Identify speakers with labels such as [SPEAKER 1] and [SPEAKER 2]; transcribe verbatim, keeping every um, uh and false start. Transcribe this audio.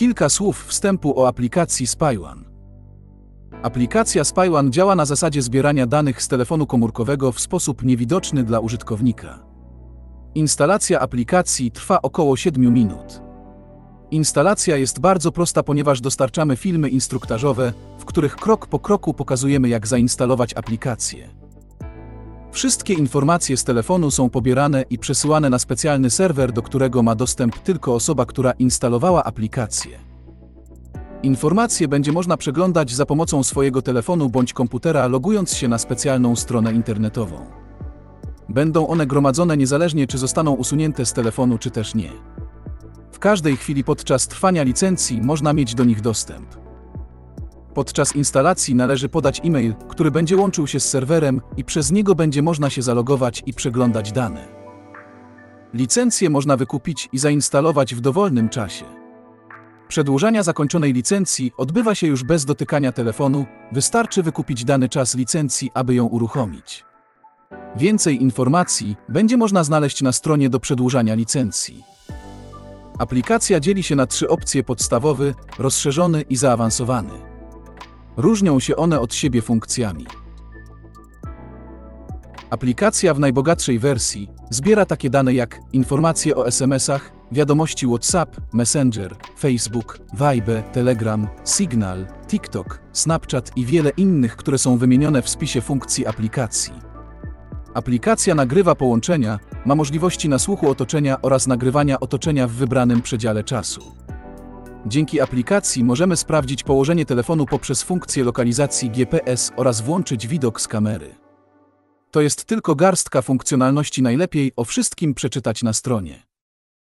[SPEAKER 1] Kilka słów wstępu o aplikacji SpyOne. Aplikacja SpyOne działa na zasadzie zbierania danych z telefonu komórkowego w sposób niewidoczny dla użytkownika. Instalacja aplikacji trwa około siedmiu minut. Instalacja jest bardzo prosta, ponieważ dostarczamy filmy instruktażowe, w których krok po kroku pokazujemy, jak zainstalować aplikację. Wszystkie informacje z telefonu są pobierane i przesyłane na specjalny serwer, do którego ma dostęp tylko osoba, która instalowała aplikację. Informacje będzie można przeglądać za pomocą swojego telefonu bądź komputera, logując się na specjalną stronę internetową. Będą one gromadzone niezależnie, czy zostaną usunięte z telefonu, czy też nie. W każdej chwili podczas trwania licencji można mieć do nich dostęp. Podczas instalacji należy podać e-mail, który będzie łączył się z serwerem i przez niego będzie można się zalogować i przeglądać dane. Licencję można wykupić i zainstalować w dowolnym czasie. Przedłużania zakończonej licencji odbywa się już bez dotykania telefonu, wystarczy wykupić dany czas licencji, aby ją uruchomić. Więcej informacji będzie można znaleźć na stronie do przedłużania licencji. Aplikacja dzieli się na trzy opcje: podstawowy, rozszerzony i zaawansowany. Różnią się one od siebie funkcjami. Aplikacja w najbogatszej wersji zbiera takie dane jak informacje o es em esach, wiadomości WhatsApp, Messenger, Facebook, Viber, Telegram, Signal, TikTok, Snapchat i wiele innych, które są wymienione w spisie funkcji aplikacji. Aplikacja nagrywa połączenia, ma możliwości nasłuchu otoczenia oraz nagrywania otoczenia w wybranym przedziale czasu. Dzięki aplikacji możemy sprawdzić położenie telefonu poprzez funkcję lokalizacji G P S oraz włączyć widok z kamery. To jest tylko garstka funkcjonalności, najlepiej o wszystkim przeczytać na stronie.